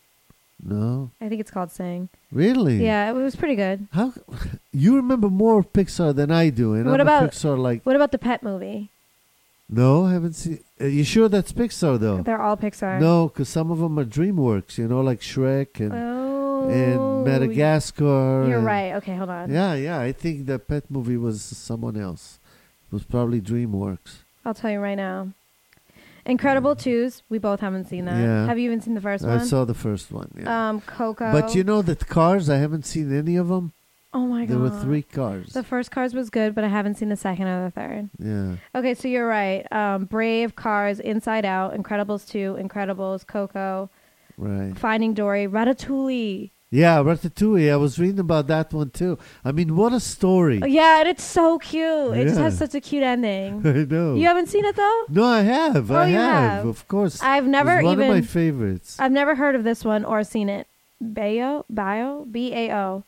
No, I think it's called Sing. really. Yeah, it was pretty good. How you remember more of Pixar than I do? And What I'm a about- Pixar like? What about the Pet movie? No, I haven't seen. You sure that's Pixar though? They're all Pixar. No, because some of them are DreamWorks. You know, like Shrek and Oh. Madagascar. You're and- right. Okay, hold on. Yeah. I think the Pet movie was someone else. It was probably DreamWorks. I'll tell you right now. Incredible 2s. We both haven't seen that. Yeah. Have you even seen the first I one? saw the first one. Yeah. Coco. But you know that Cars, I haven't seen any of them. Oh my god. There were 3 Cars. The first Cars was good, but I haven't seen the second or the third. Yeah. Okay, so you're right. Brave, Cars, Inside Out, Incredibles 2, Incredibles, Coco, Right. Finding Dory, Ratatouille. Yeah, Ratatouille. I was reading about that one too. I mean, what a story. Oh, yeah, and it's so cute. It just Yeah. has such a cute ending. I know. You haven't seen it though? No, I have. Oh, I you have. have. Of course. I've never It's one even of my favorites. I've never heard of this one or seen it. Bao? B-A-O.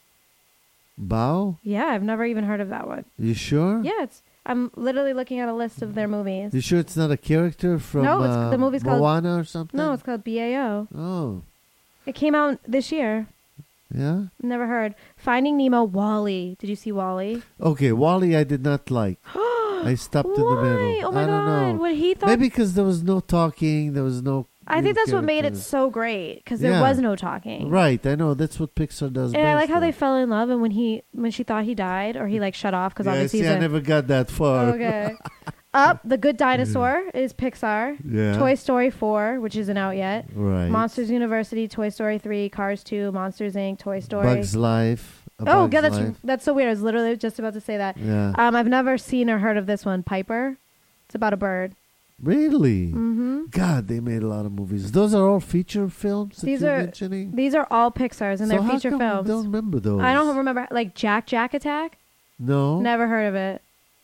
Bao? Yeah, I've never even heard of that one. You sure? Yeah, I'm literally looking at a list of their movies. You sure it's not a character from No, the movie's called- Moana or something? No, it's called B-A-O. Oh, It came out this year. yeah? Never heard. Finding Nemo, Wall-E. Did you see Wall-E? Okay, Wall-E I did not like. I stopped in the Why? middle. Oh my I don't god! know. What he thought? Maybe because there was no talking, there was no... I think that's what made it characters. so great because there Yeah. was no talking. Right, I know. That's what Pixar does And I like best, how they though. fell in love, and when she thought he died or he like shut off because Yeah, obviously see, he's I never got that far. okay. Up, The Good Dinosaur is Pixar. Yeah. Toy Story 4, which isn't out yet. Right. Monsters University, Toy Story 3, Cars 2, Monsters Inc., Toy Story. Bugs Life. A Oh, Bug's yeah, Life. that's so weird. I was literally just about to say that. Yeah. I've never seen or heard of this one, Piper. It's about a bird. Really? Mm-hmm. God, they made a lot of movies. Those are all feature films that These you're are mentioning? These are all Pixar's, and So they're how feature come you films. don't remember those? I don't remember, like Jack Attack. No? Never heard of it.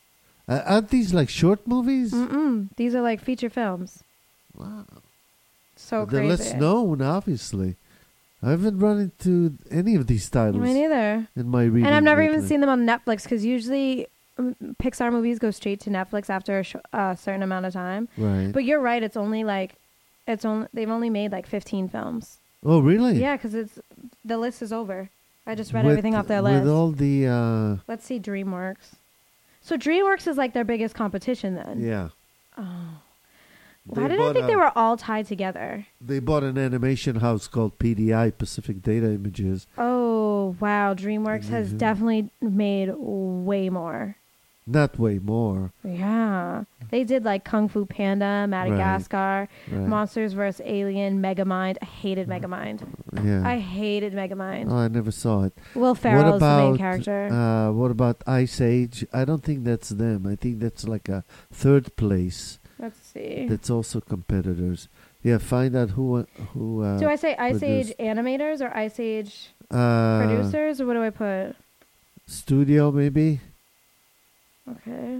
Aren't these like short movies? These are like feature films. Wow. So They're crazy. less known, obviously. I haven't run into any of these titles Me neither. in my reading. And I've never even lately. seen them on Netflix because usually Pixar movies go straight to Netflix after a certain amount of time. Right. But you're right. They've only made like 15 films. Oh, really? Yeah, because the list is over. I just read With- everything off their list. With all the, Let's see, DreamWorks. So DreamWorks is like their biggest competition then. yeah. Why did I think they were all tied together? They bought an animation house called PDI, Pacific Data Images. Oh, wow. DreamWorks has Mhm. definitely made way more. Not way more. Yeah. They did like Kung Fu Panda, Madagascar, Right. Monsters vs. Alien, Megamind. I hated Megamind. Yeah. I hated Megamind. Oh, I never saw it. Will Ferrell is the main character. What about Ice Age? I don't think that's them. I think that's like a third place. Let's see. That's also competitors. Yeah, find out who. Do I say Ice produced. Age animators or Ice Age Uh, producers, or what do I put? Studio maybe. Okay.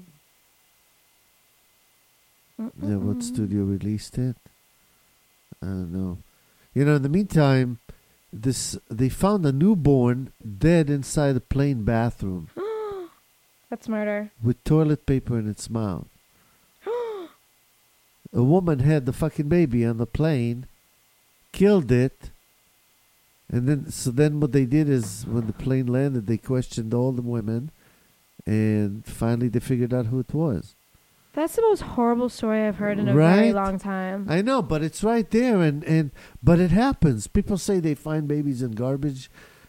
Yeah, what studio released it? I don't know. You know, in the meantime, they found a newborn dead inside a plane bathroom That's murder. with toilet paper in its mouth. A woman had the fucking baby on the plane, killed it, and then what they did is when the plane landed, they questioned all the women, and finally they figured out who it was. That's the most horrible story I've heard in a very Right? long time. I know, but it's right there, but it happens. People say they find babies in garbage,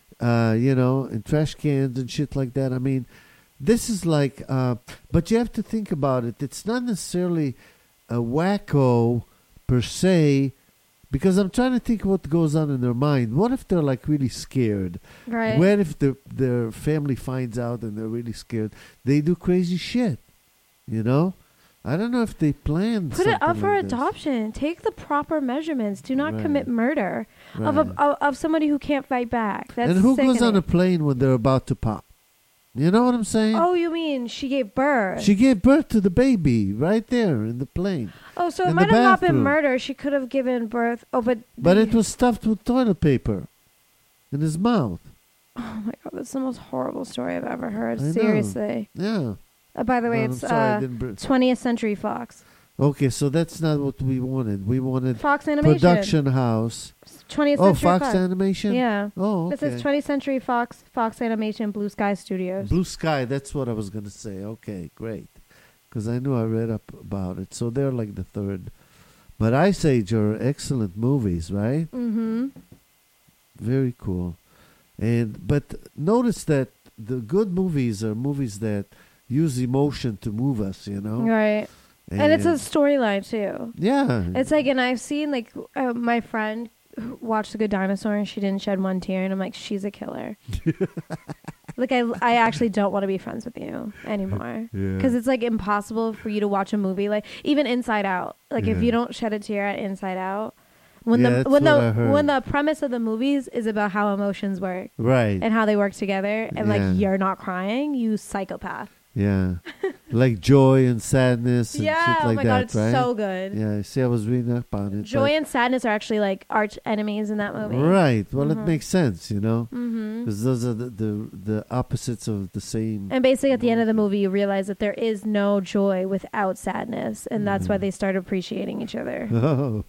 in trash cans and shit like that. I mean, this is like, but you have to think about it. It's not necessarily a wacko per se, because I'm trying to think what goes on in their mind. What if they're like really scared? Right. What if their family finds out and they're really scared? They do crazy shit, you know? I don't know if they planned Put it up something for like this. adoption. Take the proper measurements. Do not Right. commit murder Right. of somebody who can't fight back. That's And who goes on sickening. a plane when they're about to pop? You know what I'm saying? Oh, you mean she gave birth? She gave birth to the baby right there in the plane. Oh, so it in might the have not been bathroom. murder. She could have given birth. Oh, but It was stuffed with toilet paper in his mouth. Oh my god, that's the most horrible story I've ever heard. I know. Seriously. Yeah. By the way, No, I'm it's sorry, I didn't 20th Century Fox. Okay, so that's not what we wanted. We wanted Fox Animation. production house. 20th Oh, Century Fox Animation? Yeah. Oh, okay. This is 20th Century Fox Animation, Blue Sky Studios. Blue Sky, that's what I was going to say. Okay, great. Because I knew I read up about it. So they're like the third. But Ice Age are excellent movies, right? Mm-hmm. Very cool. But notice that the good movies are movies that use emotion to move us, you know? Right. And it's a storyline, too. Yeah. It's like, and I've seen, like, my friend watched The Good Dinosaur and she didn't shed one tear. And I'm like, she's a killer. Like, I actually don't want to be friends with you anymore. Yeah. Because it's, like, impossible for you to watch a movie. Like, even Inside Out. Like, if Yeah. you don't shed a tear at Inside Out. When Yeah, that's what I heard. when the premise of the movies is about how emotions work Right. and how they work together, and Yeah. like you're not crying, you psychopath. Yeah. Like joy and sadness and Yeah, shit like oh my that, god, it's right? so good. Yeah, see, I was reading up on it. Joy and sadness are actually like arch enemies in that movie. Right. Well, Mhm. it makes sense, you know? Mm-hmm. Because those are the opposites of the same. And basically, at the end of the movie, you realize that there is no joy without sadness, and that's why they start appreciating each other. Oh,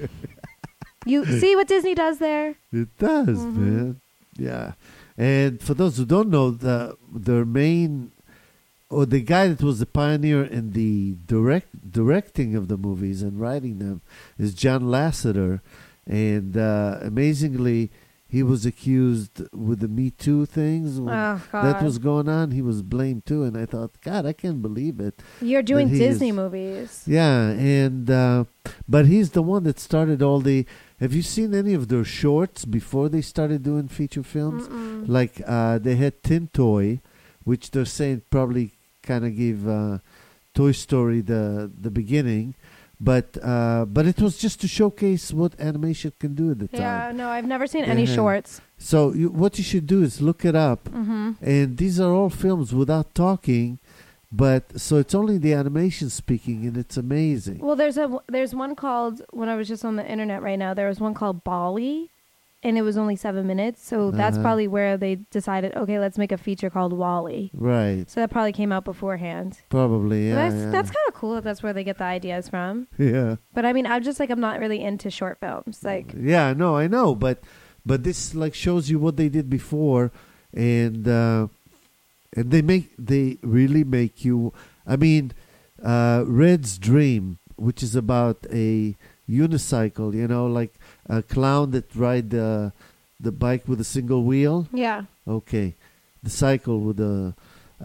You see what Disney does there? it does, Mhm. man. Yeah. And for those who don't know, their main, or the guy that was the pioneer in the directing of the movies and writing them is John Lasseter. And amazingly, he was accused with the Me Too things. When Oh god, that was going on, he was blamed too. And I thought, God, I can't believe it. you're doing he Disney is- movies. Yeah, and but he's the one that started all the. Have you seen any of their shorts before they started doing feature films? Mm-mm. Like they had Tin Toy, which they're saying probably kind of gave Toy Story the beginning, but it was just to showcase what animation can do at the time. Yeah, no, I've never seen any Yeah. shorts. So what you should do is look it up, Mm-hmm. and these are all films without talking. But so it's only the animation speaking, and it's amazing. Well, there's one called, when I was just on the internet right now, there was one called Bali, and it was only 7 minutes. So that's probably where they decided, okay, let's make a feature called Wall-E. Right. So that probably came out beforehand. Probably, yeah. That's kind of cool if that's where they get the ideas from. Yeah. But I mean, I'm not really into short films. Like, yeah, no, I know, but this like shows you what they did before, and they really make you. I mean, Red's Dream, which is about a unicycle, like a clown that ride the bike with a single wheel. yeah. Okay, the cycle with the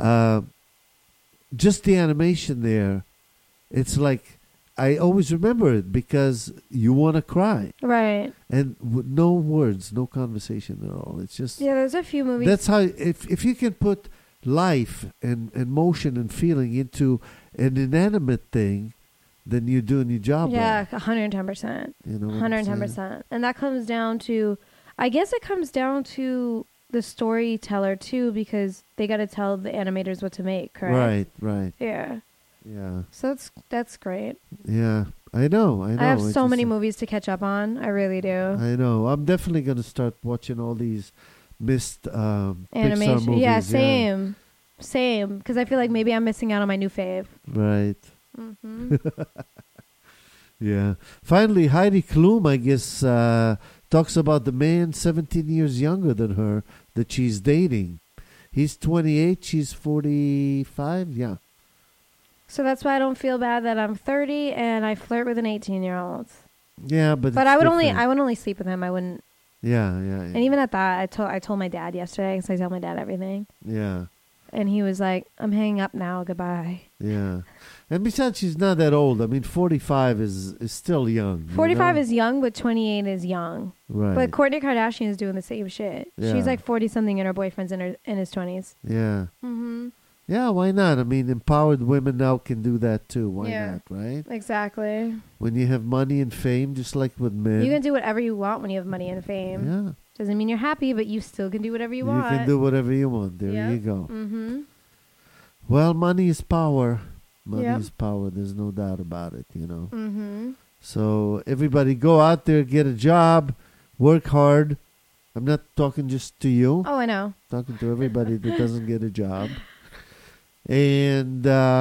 just the animation there. It's like I always remember it because you want to cry, Right. and with no words, no conversation at all. It's just Yeah, there's a few movies. that's how if you can put life and motion and feeling into an inanimate thing, then you're doing your job. Yeah, right. 110%. You know what I'm saying? 110%. And that comes down to, I guess it comes down to the storyteller too, because they got to tell the animators what to make, correct? Right. Yeah. Yeah. So that's great. Yeah. I know. I have so many movies to catch up on. I really do. I know. I'm definitely going to start watching all these missed Animation. Pixar movies. Yeah, same. Same. Because I feel like maybe I'm missing out on my new fave. Right. Mm-hmm. Yeah. Finally, Heidi Klum, I guess, talks about the man 17 years younger than her that she's dating. He's 28. She's 45. Yeah. So that's why I don't feel bad that I'm 30 and I flirt with an 18-year-old. Yeah, but But it's I would different. only sleep with him. I wouldn't. Yeah. And even at that, I told my dad yesterday, because I tell my dad everything. Yeah. And he was like, I'm hanging up now. Goodbye. Yeah. And besides, she's not that old. I mean, 45 is still young. 45 is young, but 28 is young. Right. But Kourtney Kardashian is doing the same shit. Yeah. She's like 40-something and her boyfriend's in his 20s. Yeah. Mm-hmm. Yeah, why not? I mean, empowered women now can do that too. Why Yeah. not, right? Exactly. When you have money and fame, just like with men. You can do whatever you want when you have money and fame. Yeah. Doesn't mean you're happy, but you still can do whatever you You want. can do whatever you want. There Yep. you go. Mm-hmm. Well, money is power. Money Yep. is power. There's no doubt about it, Mm-hmm. So everybody go out there, get a job, work hard. I'm not talking just to you. Oh, I know. Talking to everybody that doesn't get a job. And,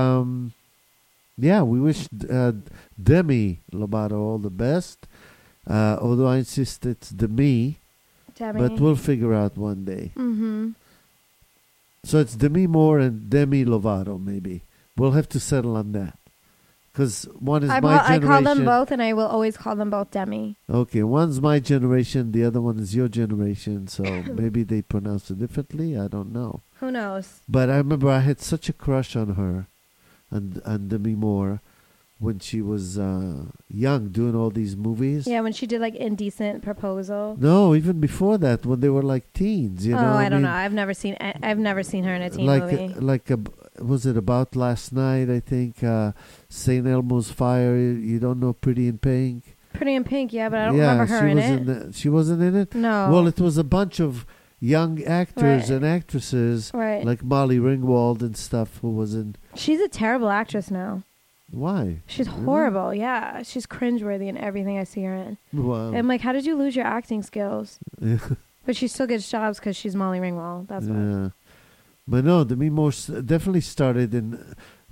yeah, we wish Demi Lovato all the best. Although I insist it's Demi. Demi. But we'll figure out one day. Mm-hmm. So it's Demi Moore and Demi Lovato, maybe. We'll have to settle on that. Because one is my I generation. call them both, and I will always call them both Demi. Okay, one's my generation, the other one is your generation. So maybe they pronounce it differently. I don't know. Who knows? But I remember I had such a crush on her, and Demi Moore, when she was young, doing all these movies. Yeah, when she did like Indecent Proposal. No, even before that, when they were like teens. You know, I don't know. I've never seen her in a teen movie. Was it About Last Night? I think St. Elmo's Fire. You don't know Pretty in Pink. Pretty in Pink, yeah, but I don't remember her in it. She wasn't in it. No. Well, it was a bunch of young actors and actresses, right, like Molly Ringwald and stuff, who was in. She's a terrible actress now. Why? She's horrible. Yeah, she's cringeworthy in everything I see her in. Wow. I'm like, how did you lose your acting skills? But she still gets jobs because she's Molly Ringwald. That's why. Yeah. But no, Demi Moore definitely started in.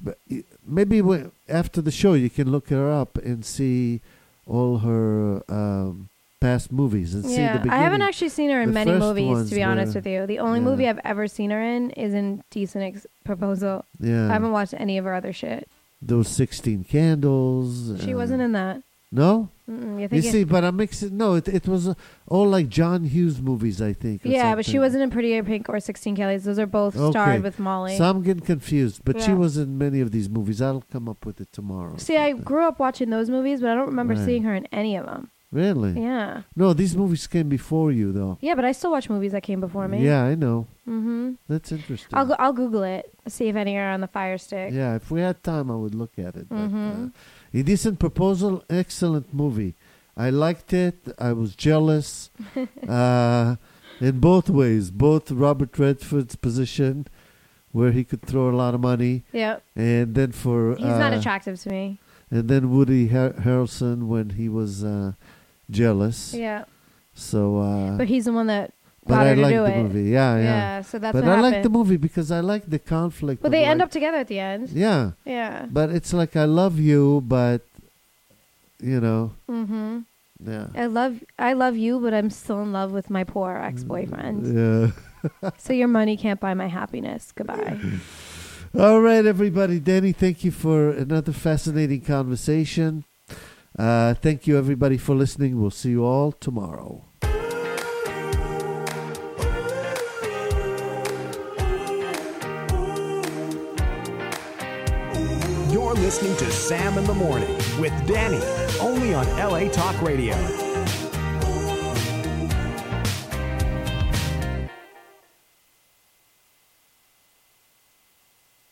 Maybe after the show, you can look her up and see all her past movies and see the beginning. I haven't actually seen her in many movies, to be honest with you. The only Yeah. movie I've ever seen her in is in Decent Proposal. Yeah. I haven't watched any of her other shit. Those 16 Candles. She wasn't in that. No? Mm-mm, You see, but I'm mixing. No, it was all like John Hughes movies, I think. or Yeah, but she something. wasn't in Pretty in Pink or 16 Kellys. Those are both Okay. starred with Molly. So I'm getting confused, but she Yeah. was in many of these movies. I'll come up with it tomorrow. See, I grew up watching those movies, but I don't remember Right. seeing her in any of them. Really? Yeah. No, these movies came before you, though. Yeah, but I still watch movies that came before me. Yeah, I know. Mm-hmm. That's interesting. I'll Google it, see if any are on the Fire Stick. Yeah, if we had time, I would look at it. Mhm. But, Indecent Proposal, excellent movie. I liked it. I was jealous in both ways. Both Robert Redford's position where he could throw a lot of money. Yep. And then for... He's not attractive to me. And then Woody Harrelson when he was jealous. Yeah. So... but he's the one that but got I her to like do the it. movie. Yeah, yeah. Yeah, so that's but what I happened. like the movie because I like the conflict. But they end up together at the end. Yeah. Yeah. But it's like, I love you, but, you know. Mm-hmm. Yeah. I love you, but I'm still in love with my poor ex-boyfriend. Yeah. So your money can't buy my happiness. Goodbye. All right, everybody. Danny, thank you for another fascinating conversation. Thank you, everybody, for listening. We'll see you all tomorrow. You're listening to Sam in the Morning with Danny, only on LA Talk Radio.